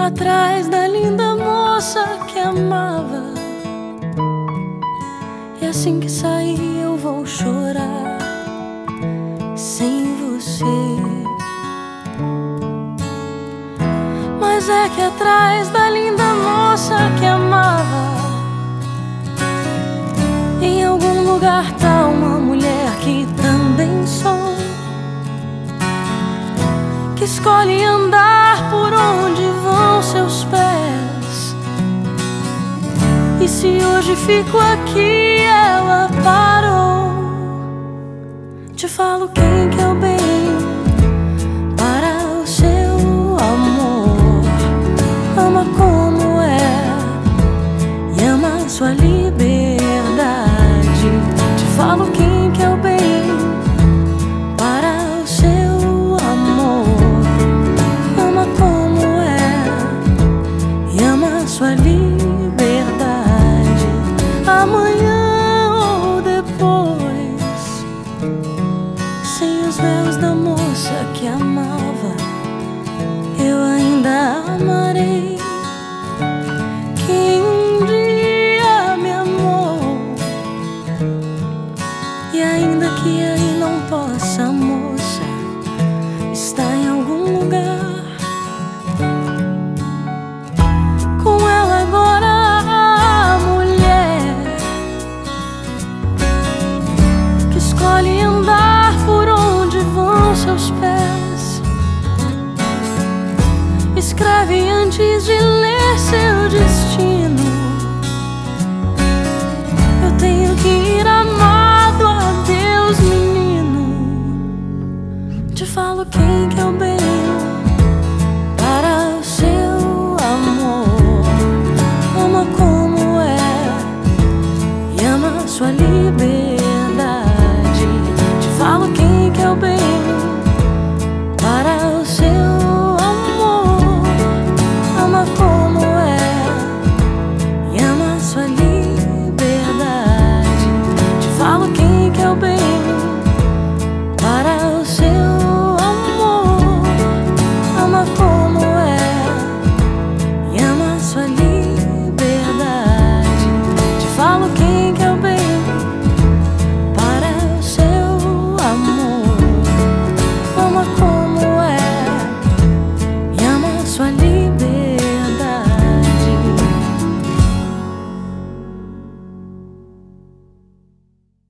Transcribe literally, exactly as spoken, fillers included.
atrás da linda moça que amava. E assim que sair eu vou chorar sem você. Mas é que atrás da linda moça que amava, em algum lugar tá uma mulher que também sou, que escolhe andar por onde vão seus pés. E se hoje fico aqui, ela parou. Te falo quem que é o bem para o seu amor. Ama como é e ama sua liberdade. Te falo quem que é o bem para o seu amor. Ama como é e ama sua liberdade. Amanhã ou depois, sem os véus da moça que amava, eu ainda amarei quem um dia me amou. E ainda que aí não possa, a moça está em algum lugar. Com ela agora a mulher que escolhe andar por onde vão seus pés. Escreve antes de ler seu destino. Eu tenho que ir amado, adeus menino. Te falo quem que é o bem para o seu amor. Ama como é e ama sua liberdade.